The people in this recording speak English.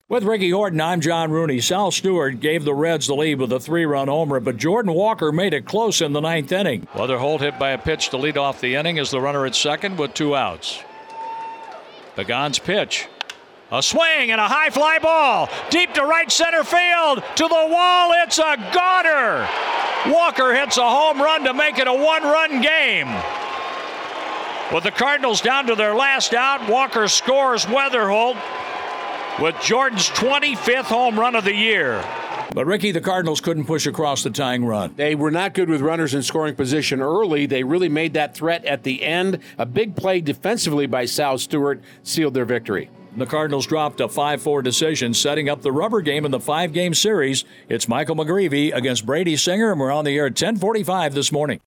With Ricky Horton, I'm John Rooney. Sal Stewart gave the Reds the lead with a 3-run homer, but Jordan Walker made it close in the ninth inning. Weatherholt hit by a pitch to lead off the inning as the runner at second with 2 outs. Pagan's pitch. A swing and a high fly ball. Deep to right center field. To the wall, it's a goner. Walker hits a home run to make it a 1-run game. With the Cardinals down to their last out, Walker scores Weatherholt with Jordan's 25th home run of the year. But, Ricky, the Cardinals couldn't push across the tying run. They were not good with runners in scoring position early. They really made that threat at the end. A big play defensively by Sal Stewart sealed their victory. The Cardinals dropped a 5-4 decision, setting up the rubber game in the 5-game series. It's Michael McGreevy against Brady Singer, and we're on the air at 10:45 this morning.